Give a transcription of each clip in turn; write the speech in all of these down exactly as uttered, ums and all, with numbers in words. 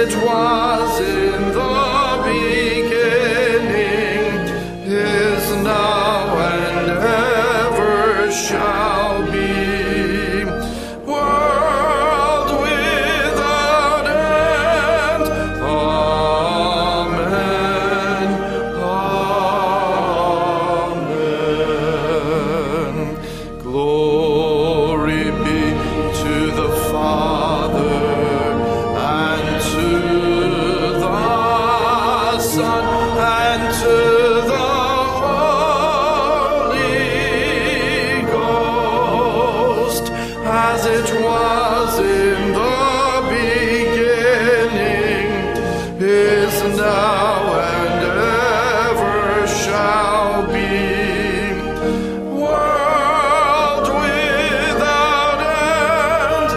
it was in the beginning, is now, and ever shall be. World without end. Amen. Amen. Glory be to the Father, and to the Son, and to the Holy Ghost, as it was in the beginning, is now, and ever shall be. World without end.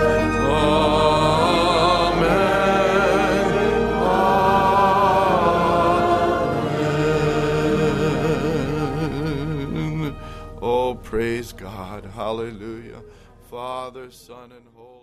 Amen. Amen. Oh, praise God. Hallelujah. Father, Son, and Holy